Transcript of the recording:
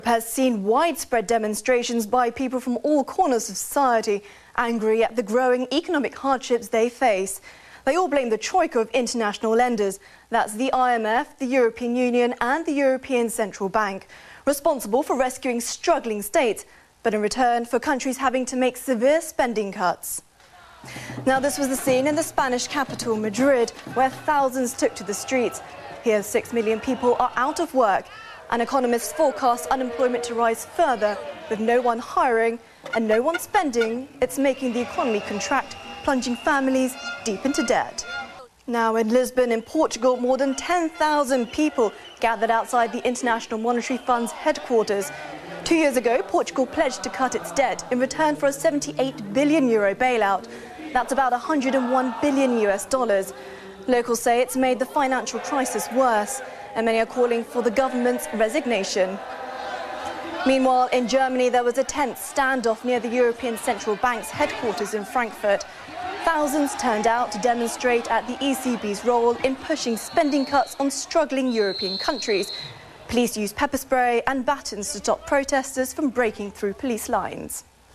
Has seen widespread demonstrations by people from all corners of society, angry at the growing economic hardships they face. They all blame the troika of international lenders, that's the IMF, the European Union and the European Central Bank, responsible for rescuing struggling states, but in return for countries having to make severe spending cuts. Now, this was the scene in the Spanish capital, Madrid, where thousands took to the streets. Here, 6 million people are out of work, and economists forecast unemployment to rise further. With no one hiring and no one spending, it's making the economy contract, plunging families deep into debt. Now, in Lisbon, in Portugal, more than 10,000 people gathered outside the International Monetary Fund's headquarters. 2 years ago, Portugal pledged to cut its debt in return for a €78 billion bailout. That's about $101 billion. Locals say it's made the financial crisis worse, and many are calling for the government's resignation. Meanwhile, in Germany, there was a tense standoff near the European Central Bank's headquarters in Frankfurt. Thousands turned out to demonstrate at the ECB's role in pushing spending cuts on struggling European countries. Police used pepper spray and batons to stop protesters from breaking through police lines.